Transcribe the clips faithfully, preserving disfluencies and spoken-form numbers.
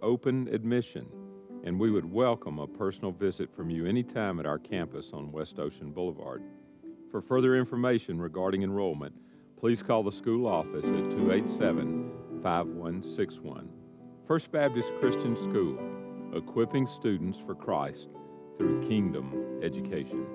open admission, and we would welcome a personal visit from you anytime at our campus on West Ocean Boulevard. For further information regarding enrollment, please call the school office at two eight seven, five one six one. First Baptist Christian School, equipping students for Christ through kingdom education.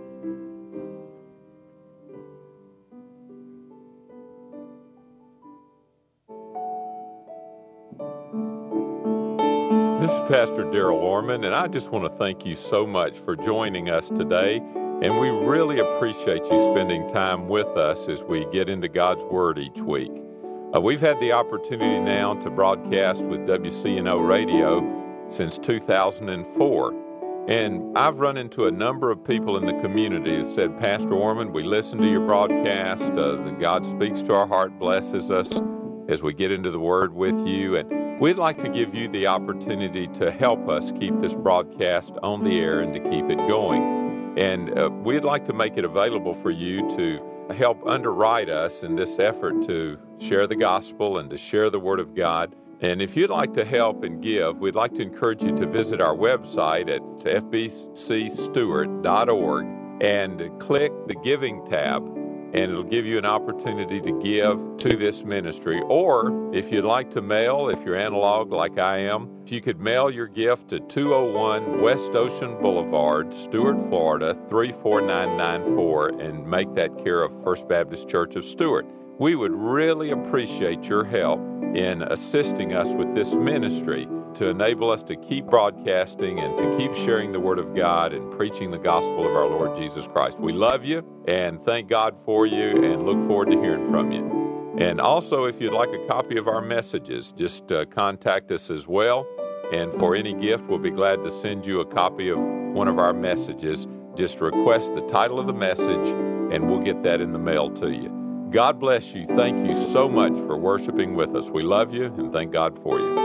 This is Pastor Darrell Orman, and I just want to thank you so much for joining us today. And we really appreciate you spending time with us as we get into God's Word each week. Uh, we've had the opportunity now to broadcast with W C N O Radio since two thousand four. And I've run into a number of people in the community that said, Pastor Orman, we listen to your broadcast. Uh, God speaks to our heart, blesses us as we get into the Word with you. And we'd like to give you the opportunity to help us keep this broadcast on the air and to keep it going. And uh, we'd like to make it available for you to help underwrite us in this effort to share the gospel and to share the Word of God. And if you'd like to help and give, we'd like to encourage you to visit our website at f b c stewart dot org and click the Giving tab, and it'll give you an opportunity to give to this ministry. Or if you'd like to mail, if you're analog like I am, if you could mail your gift to two oh one West Ocean Boulevard, Stuart, Florida, three four nine nine four, and make that care of First Baptist Church of Stuart. We would really appreciate your help in assisting us with this ministry to enable us to keep broadcasting and to keep sharing the Word of God and preaching the gospel of our Lord Jesus Christ. We love you and thank God for you and look forward to hearing from you. And also, if you'd like a copy of our messages, just uh, contact us as well. And for any gift, we'll be glad to send you a copy of one of our messages. Just request the title of the message and we'll get that in the mail to you. God bless you. Thank you so much for worshiping with us. We love you and thank God for you.